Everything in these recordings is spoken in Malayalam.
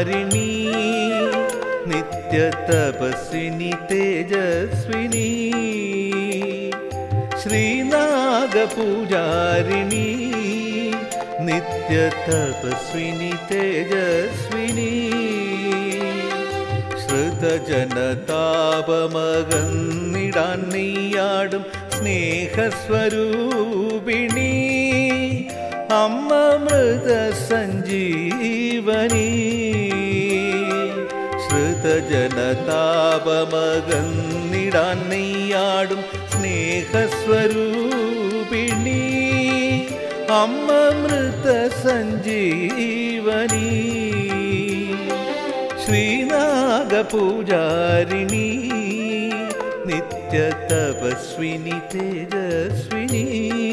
പൂജാരിണി നിത്യ തപസ്വിനി തേജസ്വിനി ശ്രീനാഗപൂജാരിണി നിത്യ തപസ്വിനി തേജസ്വിനി ശ്രുതജനതാപമകന്നിടാൻ നെയ്യാടും സ്നേഹസ്വരൂപിണി അമ്മ മൃത സഞ്ജീവനി ശ്രുതജനതാപമകന്നിടാൻ നെയ്യാടും സ്നേഹസ്വരൂപിണി അമ്മ മൃത സഞ്ജീവനി ശ്രീനാഗപൂജാരിണി നിത്യ തപസ്വിനി തേജസ്വിനി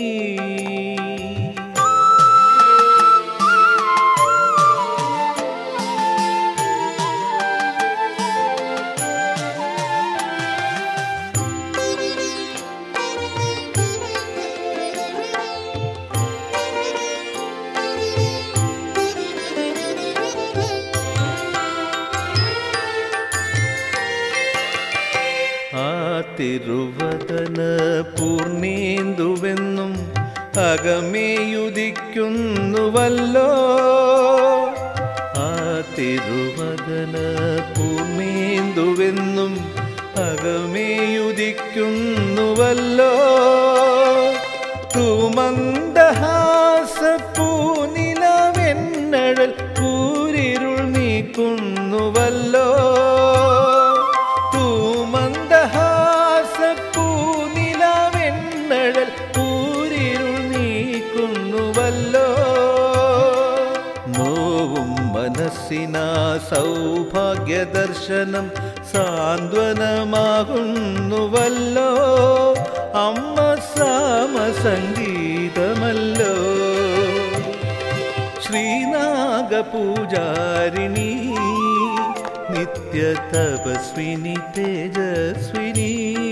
തിരുവദന പൂർണേന്ദുവെന്നും അകമേയുദിക്കുന്നുവല്ലോ ആ തിരുവദന പൂർണേന്ദുവെന്നും അകമേയുദിക്കുന്നുവല്ലോ തൂമന്ദഹാസപ്പൂനിലവെന്നഴൽ കൂരിരുൾ നീക്കുന്നുവല്ലോ മനസ്സിനാ സൗഭാഗ്യദർശനം സാന്ത്വനമാകുന്നുവല്ലോ അമ്മ സാമസംഗീതമല്ലോ ശ്രീനാഗപൂജാരിണി നിത്യ തപസ്വിനി തേജസ്വിനി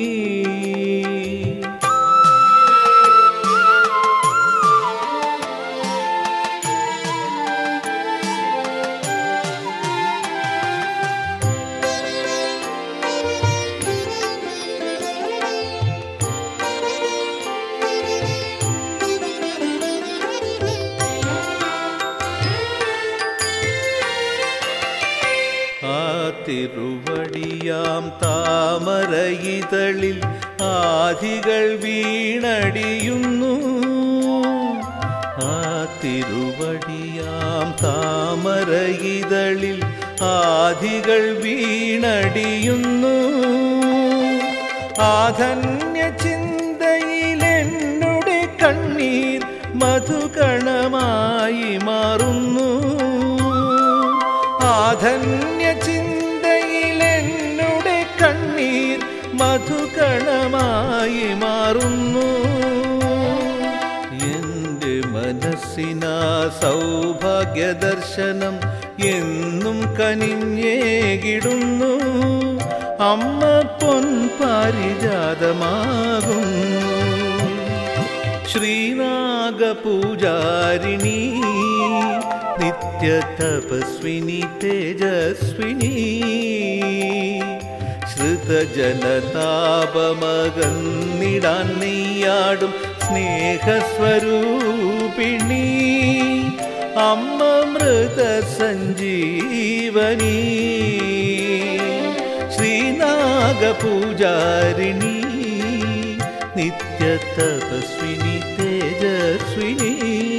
തിരുവടിയാം താമരയിതളിൽ ആധികൾ വീണടിയുന്നു ആ തിരുവടിയാം താമരയിതളിൽ ആധികൾ വീണടിയുന്നു ആധന്യ ചിന്തയിലെന്നുടെ കണ്ണീർ മധുകണമായി മാറുന്നു ആധന്യ ചിന്തയിലെന്നുടെ കണ്ണീർ മധുകണമായി മാറുന്നു എൻ്റെ മനസ്സിനാ സൗഭാഗ്യദർശനം എന്നും കനിഞ്ഞേകിടുന്നു അമ്മ പൊൻപാരിജാതമാകുന്നു ശ്രീനാഗപൂജാരിണി നിത്യ തപസ്വിനി തേജസ്വിനി ശ്രുതജനതാപമകന്നിടാൻ നെയ്യാടും സ്നേഹസ്വരൂപിണി അമ്മ മൃത സഞ്ജീവനി ശ്രീനാഗപൂജാരിണി നിത്യ തപസ്വിനി തേജസ്വിനി